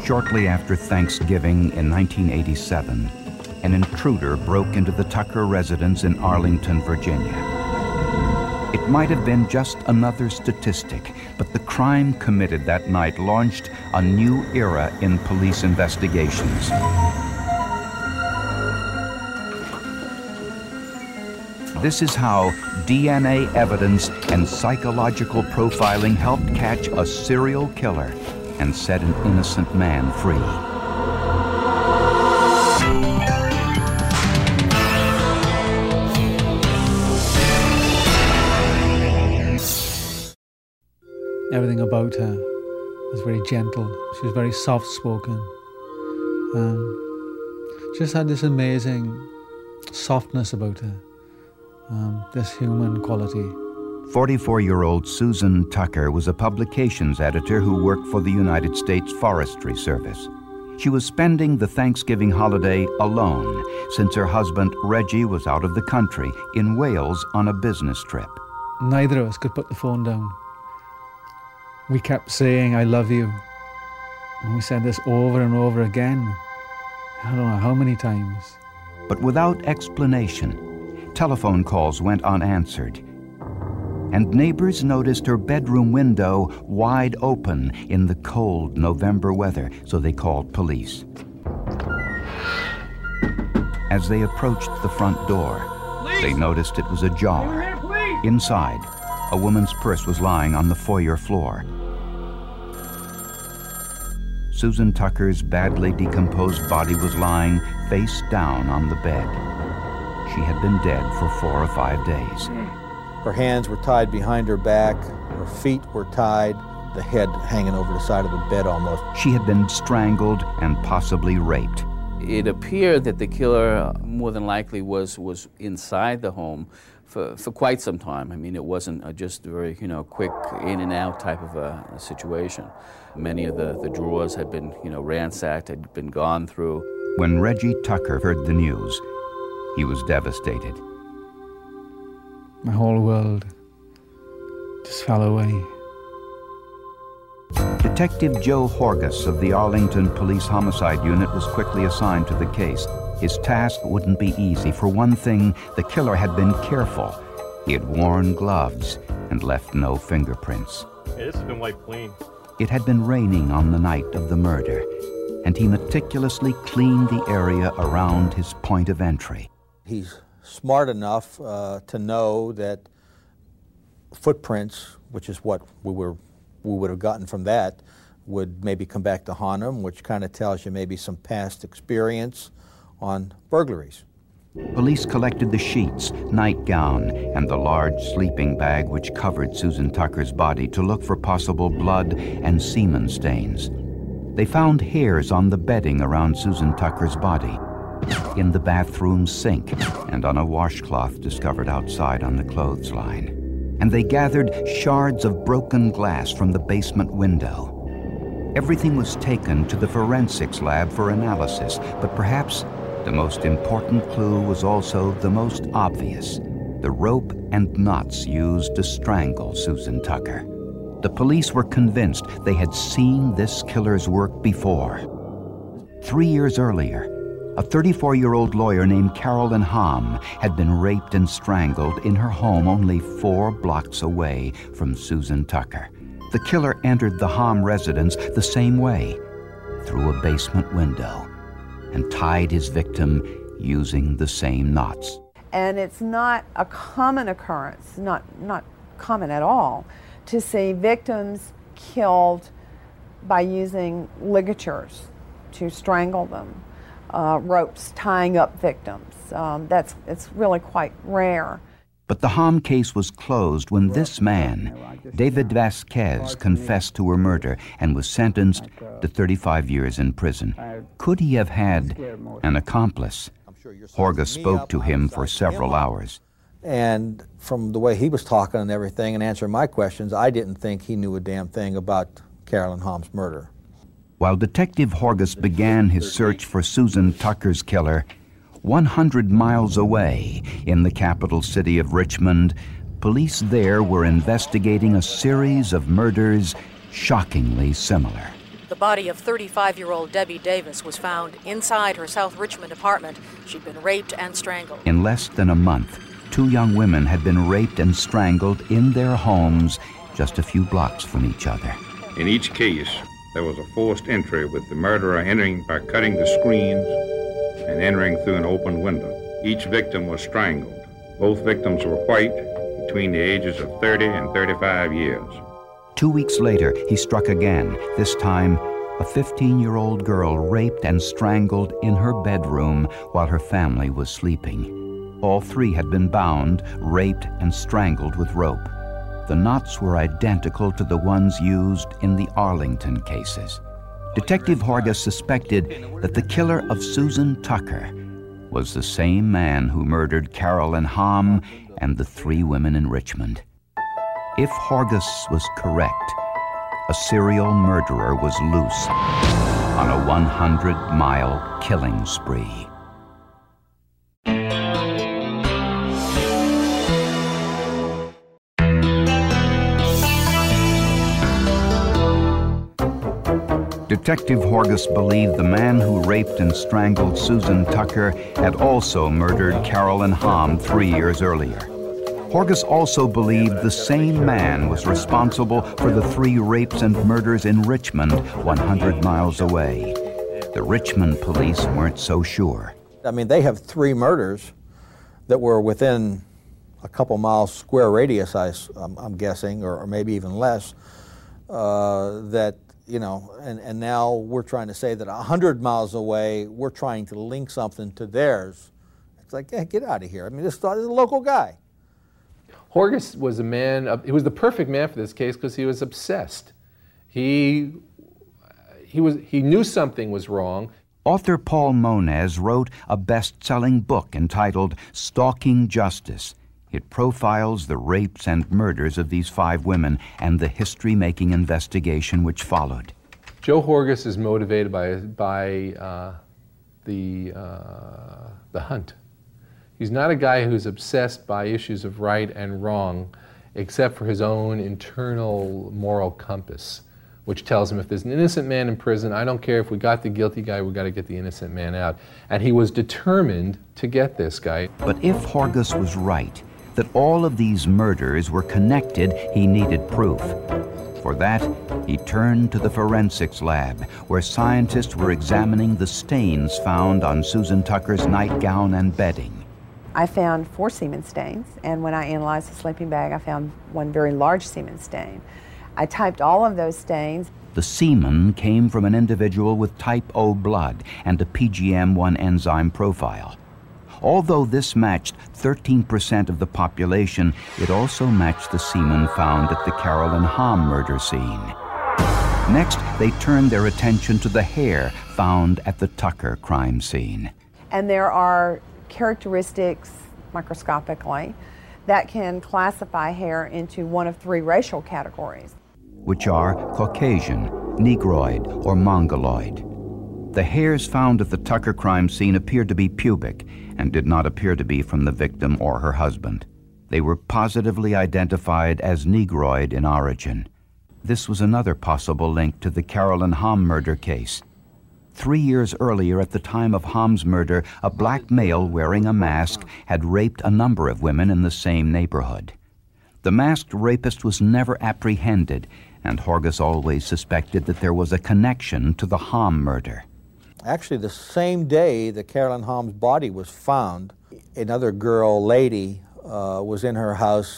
Shortly after Thanksgiving in 1987, an intruder broke into the Tucker residence in Arlington, Virginia. It might have been just another statistic, but the crime committed that night launched a new era in police investigations. This is how DNA evidence and psychological profiling helped catch a serial killer and set an innocent man free. Everything about her was very gentle. She was very soft-spoken. She just had this amazing softness about her, this human quality. 44-year-old Susan Tucker was a publications editor who worked for the United States Forestry Service. She was spending the Thanksgiving holiday alone since her husband Reggie was out of the country in Wales on a business trip. Neither of us could put the phone down. We kept saying, "I love you." And we said this over and over again. I don't know how many times. But without explanation, telephone calls went unanswered. And neighbors noticed her bedroom window wide open in the cold November weather, so they called police. As they approached the front door, they noticed it was ajar. Inside, a woman's purse was lying on the foyer floor. Susan Tucker's badly decomposed body was lying face down on the bed. She had been dead for 4 or 5 days. Her hands were tied behind her back, her feet were tied, the head hanging over the side of the bed almost. She had been strangled and possibly raped. It appeared that the killer more than likely was inside the home for quite some time. I mean, it wasn't just a very, quick in and out type of a situation. Many of the drawers had been, ransacked, had been gone through. When Reggie Tucker heard the news, he was devastated. My whole world just fell away. Detective Joe Horgus of the Arlington Police Homicide Unit was quickly assigned to the case. His task wouldn't be easy. For one thing, the killer had been careful. He had worn gloves and left no fingerprints. Yeah, this has been wiped clean. It had been raining on the night of the murder, and he meticulously cleaned the area around his point of entry. He's smart enough to know that footprints, which is what we would have gotten from that, would maybe come back to haunt him, which kind of tells you maybe some past experience on burglaries. Police collected the sheets, nightgown, and the large sleeping bag which covered Susan Tucker's body to look for possible blood and semen stains. They found hairs on the bedding around Susan Tucker's body, in the bathroom sink, and on a washcloth discovered outside on the clothesline. And they gathered shards of broken glass from the basement window. Everything was taken to the forensics lab for analysis, but perhaps the most important clue was also the most obvious: the rope and knots used to strangle Susan Tucker. The police were convinced they had seen this killer's work before. 3 years earlier, a 34-year-old lawyer named Carolyn Hom had been raped and strangled in her home only 4 blocks away from Susan Tucker. The killer entered the Hom residence the same way, through a basement window, and tied his victim using the same knots. And it's not a common occurrence, not common at all, to see victims killed by using ligatures to strangle them, ropes tying up victims. It's really quite rare. But the Hom case was closed when this man, David Vasquez, confessed to her murder and was sentenced to 35 years in prison. Could he have had an accomplice? Horgus spoke to him for several hours. And from the way he was talking and everything and answering my questions, I didn't think he knew a damn thing about Carolyn Hom's murder. While Detective Horgus began his search for Susan Tucker's killer, 100 miles away in the capital city of Richmond, police there were investigating a series of murders shockingly similar. The body of 35-year-old Debbie Davis was found inside her South Richmond apartment. She'd been raped and strangled. In less than a month, 2 young women had been raped and strangled in their homes just a few blocks from each other. In each case, there was a forced entry, with the murderer entering by cutting the screens and entering through an open window. Each victim was strangled. Both victims were white, between the ages of 30 and 35 years. 2 weeks later, he struck again, this time a 15-year-old girl raped and strangled in her bedroom while her family was sleeping. All 3 had been bound, raped, and strangled with rope. The knots were identical to the ones used in the Arlington cases. Detective Horgus suspected that the killer of Susan Tucker was the same man who murdered Carolyn Hamm and the 3 women in Richmond. If Horgus was correct, a serial murderer was loose on a 100-mile killing spree. Detective Horgus believed the man who raped and strangled Susan Tucker had also murdered Carolyn Hamm 3 years earlier. Horgus also believed the same man was responsible for the 3 rapes and murders in Richmond, 100 miles away. The Richmond police weren't so sure. I mean, they have 3 murders that were within a couple miles square radius, I'm guessing, or maybe even less, that, you know, and now we're trying to say that 100 miles away, we're trying to link something to theirs. It's like, yeah, get out of here. I mean, this is a local guy. Horgus was a man, he was the perfect man for this case because he was obsessed. He knew something was wrong. Author Paul Moniz wrote a best-selling book entitled Stalking Justice. It profiles the rapes and murders of these 5 women and the history-making investigation which followed. Joe Horgus is motivated by the hunt. He's not a guy who's obsessed by issues of right and wrong, except for his own internal moral compass, which tells him if there's an innocent man in prison, I don't care if we got the guilty guy, we got to get the innocent man out. And he was determined to get this guy. But if Horgus was right, that all of these murders were connected, he needed proof. For that, he turned to the forensics lab, where scientists were examining the stains found on Susan Tucker's nightgown and bedding. I found 4 semen stains, and when I analyzed the sleeping bag, I found 1 very large semen stain. I typed all of those stains. The semen came from an individual with type O blood and a PGM1 enzyme profile. Although this matched 13% of the population, it also matched the semen found at the Carolyn Hamm murder scene. Next, they turned their attention to the hair found at the Tucker crime scene. And there are characteristics, microscopically, that can classify hair into one of 3 racial categories, which are Caucasian, Negroid, or Mongoloid. The hairs found at the Tucker crime scene appeared to be pubic and did not appear to be from the victim or her husband. They were positively identified as Negroid in origin. This was another possible link to the Carolyn Hamm murder case. 3 years earlier, at the time of Hamm's murder, a black male wearing a mask had raped a number of women in the same neighborhood. The masked rapist was never apprehended, and Horgus always suspected that there was a connection to the Hamm murder. Actually, the same day that Carolyn Hamm's body was found, another girl, lady, was in her house,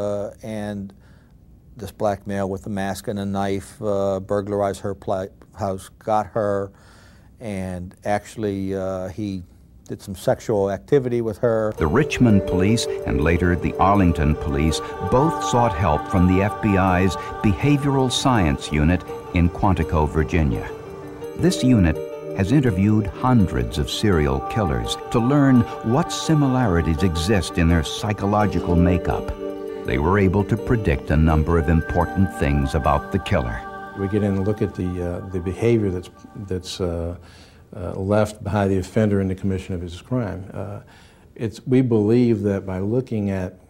and this black male with a mask and a knife burglarized her house, got her, and actually he did some sexual activity with her. The Richmond police and later the Arlington police both sought help from the FBI's Behavioral Science Unit in Quantico, Virginia. This unit has interviewed hundreds of serial killers to learn what similarities exist in their psychological makeup. They were able to predict a number of important things about the killer. We get in and look at the behavior that's left by the offender in the commission of his crime. We believe that by looking at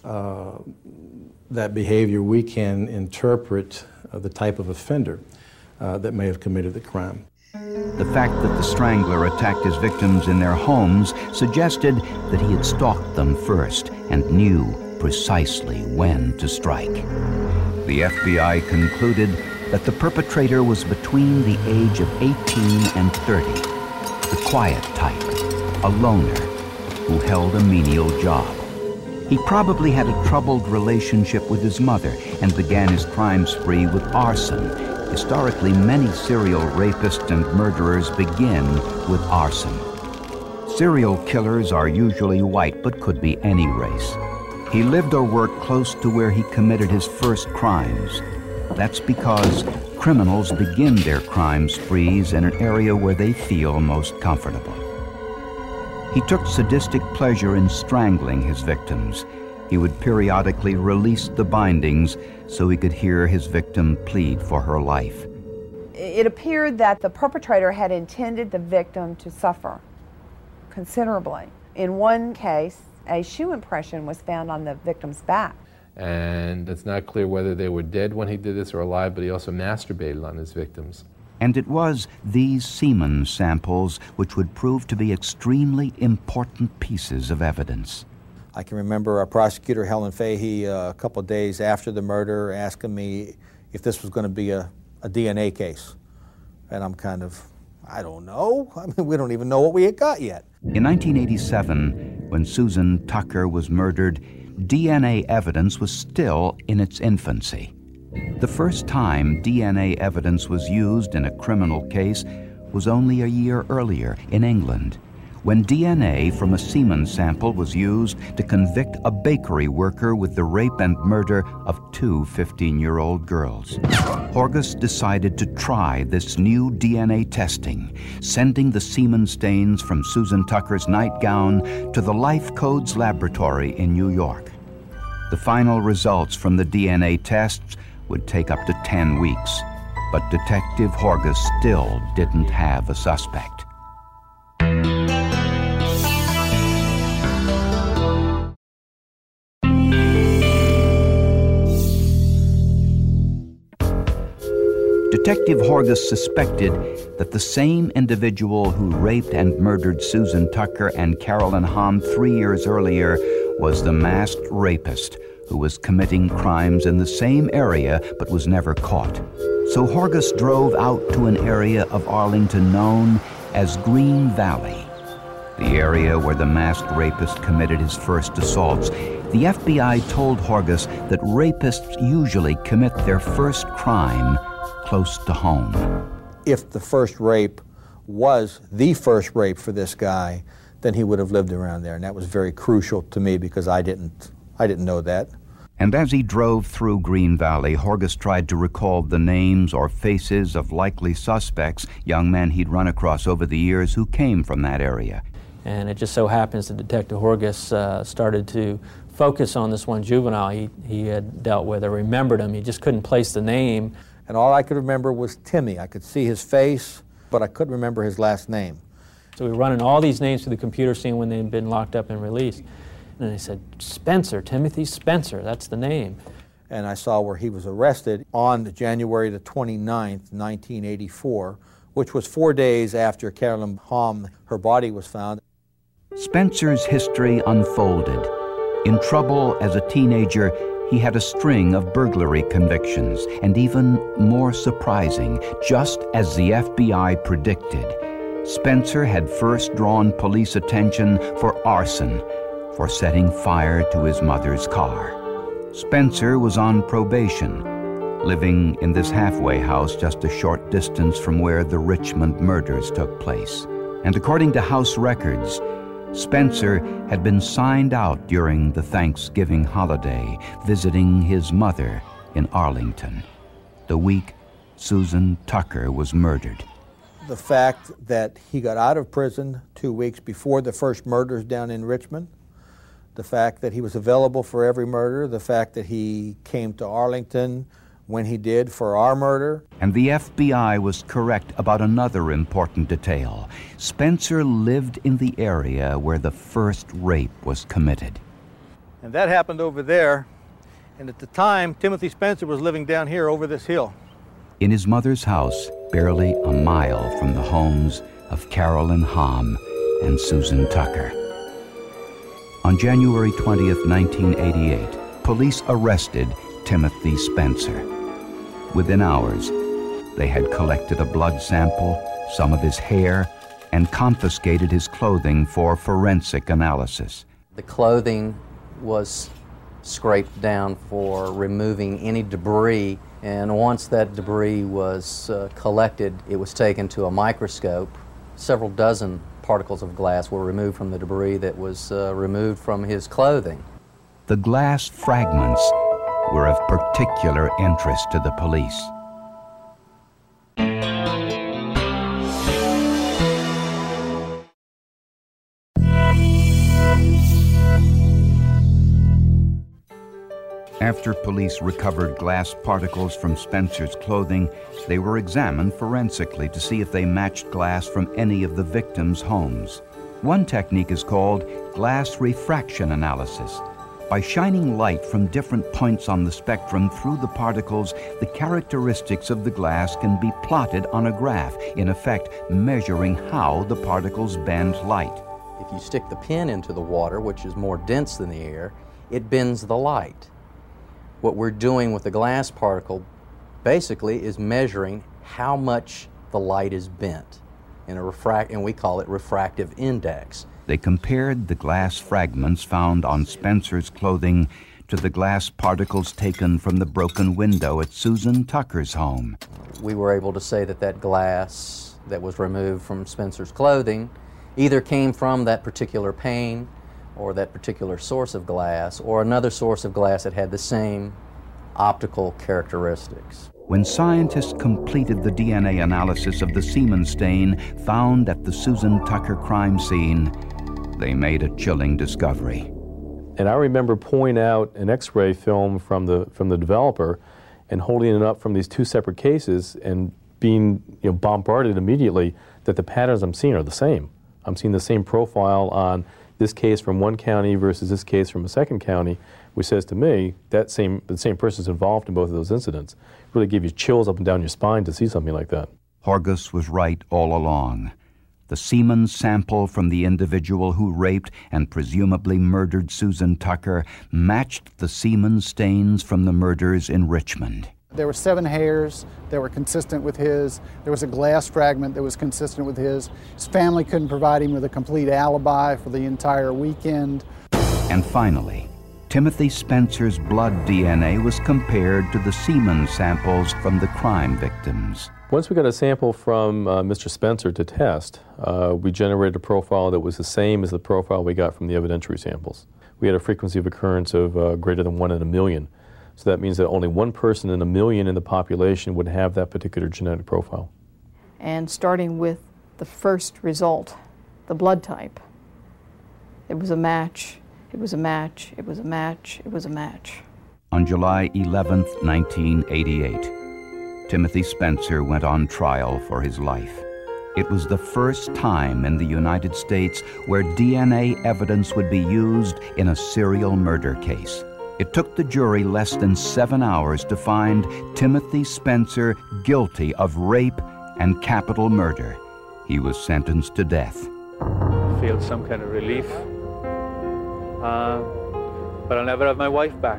that behavior, we can interpret the type of offender. that may have committed the crime. The fact that the strangler attacked his victims in their homes suggested that he had stalked them first and knew precisely when to strike. The FBI concluded that the perpetrator was between the age of 18 and 30, the quiet type, a loner who held a menial job. He probably had a troubled relationship with his mother and began his crime spree with arson. Historically, many serial rapists and murderers begin with arson. Serial killers are usually white, but could be any race. He lived or worked close to where he committed his first crimes. That's because criminals begin their crime sprees in an area where they feel most comfortable. He took sadistic pleasure in strangling his victims. He would periodically release the bindings so he could hear his victim plead for her life. It appeared that the perpetrator had intended the victim to suffer considerably. In one case, a shoe impression was found on the victim's back. And it's not clear whether they were dead when he did this or alive, but he also masturbated on his victims. And it was these semen samples which would prove to be extremely important pieces of evidence. I can remember our prosecutor, Helen Fahey, a couple of days after the murder, asking me if this was going to be a DNA case. And I'm kind of, I don't know. I mean, we don't even know what we had got yet. In 1987, when Susan Tucker was murdered, DNA evidence was still in its infancy. The first time DNA evidence was used in a criminal case was only a year earlier in England, when DNA from a semen sample was used to convict a bakery worker with the rape and murder of two 15-year-old girls. Horgus decided to try this new DNA testing, sending the semen stains from Susan Tucker's nightgown to the Life Codes laboratory in New York. The final results from the DNA tests would take up to 10 weeks, but Detective Horgus still didn't have a suspect. Detective Horgus suspected that the same individual who raped and murdered Susan Tucker and Carolyn Hamm 3 years earlier was the masked rapist who was committing crimes in the same area but was never caught. So Horgus drove out to an area of Arlington known as Green Valley, the area where the masked rapist committed his first assaults. The FBI told Horgus that rapists usually commit their first crime close to home. If the first rape was the first rape for this guy, then he would have lived around there, and that was very crucial to me because I didn't know that. And as he drove through Green Valley, Horgus tried to recall the names or faces of likely suspects, young men he'd run across over the years who came from that area. And it just so happens that Detective Horgus started to focus on this one juvenile he had dealt with or remembered him. He just couldn't place the name. And all I could remember was Timmy. I could see his face, but I couldn't remember his last name. So we were running all these names through the computer, seeing when they'd been locked up and released. And they said, Spencer, Timothy Spencer, that's the name. And I saw where he was arrested on January the 29th, 1984, which was 4 days after Carolyn Hamm, her body was found. Spencer's history unfolded. In trouble as a teenager, he had a string of burglary convictions, and even more surprising, just as the FBI predicted, Spencer had first drawn police attention for arson, for setting fire to his mother's car. Spencer was on probation, living in this halfway house just a short distance from where the Richmond murders took place. And according to house records, Spencer had been signed out during the Thanksgiving holiday, visiting his mother in Arlington, the week Susan Tucker was murdered. The fact that he got out of prison 2 weeks before the first murders down in Richmond, the fact that he was available for every murder, the fact that he came to Arlington when he did for our murder. And the FBI was correct about another important detail. Spencer lived in the area where the first rape was committed. And that happened over there. And at the time, Timothy Spencer was living down here over this hill. in his mother's house, barely a mile from the homes of Carolyn Hamm and Susan Tucker. On January 20th, 1988, police arrested Timothy Spencer. Within hours, they had collected a blood sample, some of his hair, and confiscated his clothing for forensic analysis. The clothing was scraped down for removing any debris, and once that debris was collected, it was taken to a microscope. Several dozen particles of glass were removed from the debris that was removed from his clothing. The glass fragments were of particular interest to the police. After police recovered glass particles from Spencer's clothing, they were examined forensically to see if they matched glass from any of the victims' homes. One technique is called glass refraction analysis. By shining light from different points on the spectrum through the particles, the characteristics of the glass can be plotted on a graph, in effect measuring how the particles bend light. If you stick the pen into the water, which is more dense than the air, it bends the light. What we're doing with the glass particle basically is measuring how much the light is bent in and we call it refractive index. They compared the glass fragments found on Spencer's clothing to the glass particles taken from the broken window at Susan Tucker's home. We were able to say that that glass that was removed from Spencer's clothing either came from that particular pane or that particular source of glass, or another source of glass that had the same optical characteristics. When scientists completed the DNA analysis of the semen stain found at the Susan Tucker crime scene, they made a chilling discovery. And I remember pulling out an X-ray film from the developer and holding it up from these two separate cases and being bombarded immediately that the patterns I'm seeing are the same. I'm seeing the same profile on this case from one county versus this case from a second county, which says to me that the same person's involved in both of those incidents. It really gave you chills up and down your spine to see something like that. Horgus was right all along. The semen sample from the individual who raped and presumably murdered Susan Tucker matched the semen stains from the murders in Richmond. There were 7 hairs that were consistent with his. There was a glass fragment that was consistent with his. His family couldn't provide him with a complete alibi for the entire weekend. And finally, Timothy Spencer's blood DNA was compared to the semen samples from the crime victims. Once we got a sample from Mr. Spencer to test, we generated a profile that was the same as the profile we got from the evidentiary samples. We had a frequency of occurrence of greater than 1 in a million. So that means that only one person in a million in the population would have that particular genetic profile. And starting with the first result, the blood type, it was a match, it was a match, it was a match, it was a match. On July 11th, 1988, Timothy Spencer went on trial for his life. It was the first time in the United States where DNA evidence would be used in a serial murder case. It took the jury less than 7 hours to find Timothy Spencer guilty of rape and capital murder. He was sentenced to death. I feel some kind of relief, but I'll never have my wife back.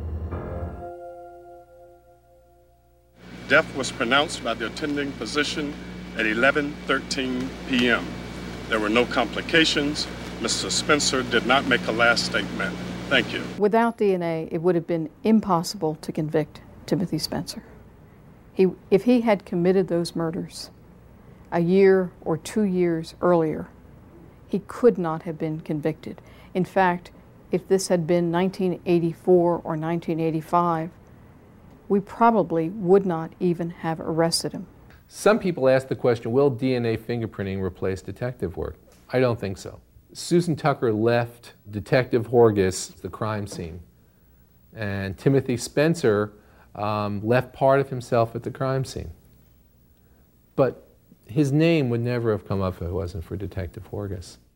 Death was pronounced by the attending physician at 11:13 p.m. There were no complications. Mr. Spencer did not make a last statement. Thank you. Without DNA, it would have been impossible to convict Timothy Spencer. If he had committed those murders a year or 2 years earlier, he could not have been convicted. In fact, if this had been 1984 or 1985, we probably would not even have arrested him. Some people ask the question, will DNA fingerprinting replace detective work? I don't think so. Susan Tucker left Detective Horgus the crime scene, and Timothy Spencer left part of himself at the crime scene. But his name would never have come up if it wasn't for Detective Horgus.